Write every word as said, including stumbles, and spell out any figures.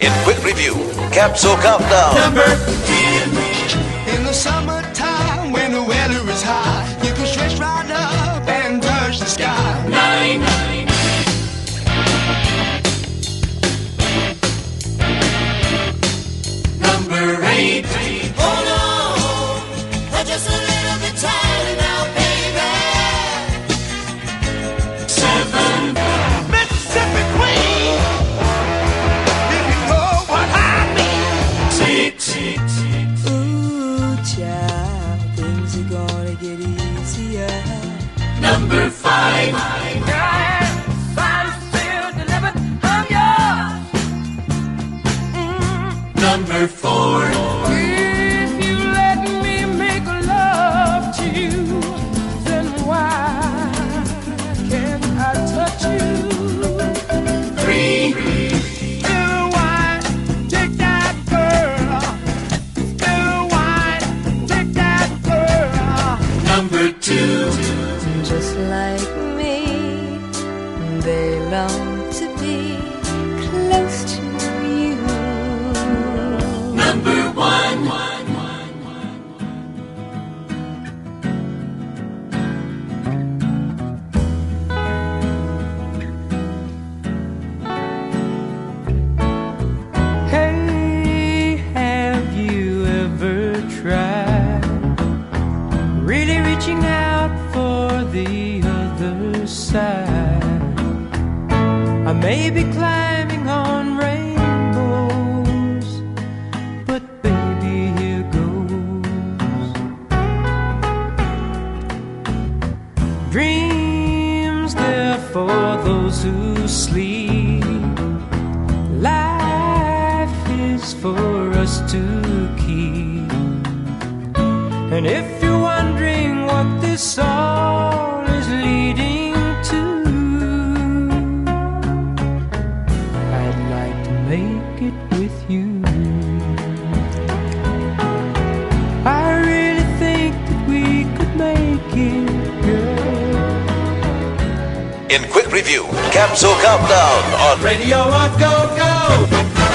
In quick review, Capsule Countdown. Number ten. In the summertime when the weather is hot, you can stretch right up and touch the sky. Nine. Number eight. Hold on, just a little bit tighter now, baby. Seven. Mississippi Queen, if you know what I mean. Six. Ooh, child, things are gonna get easier. Number five. Number four. If you let me make love to you, then why can't I touch you? Three. Little wine, take that girl. Little wine, take that girl. Number two. Just like me, they long to be close to you. Number one. Hey, have you ever tried really reaching out for the other side? I may be climbing on rainbows, but baby, here goes. Dreams, they're for those who sleep. Life is for us to keep. And if you're wondering what this all is leading to, I'd like to make it with you. I really think that we could make it, girl. In quick review, Capsule Countdown on Radio on Go Go.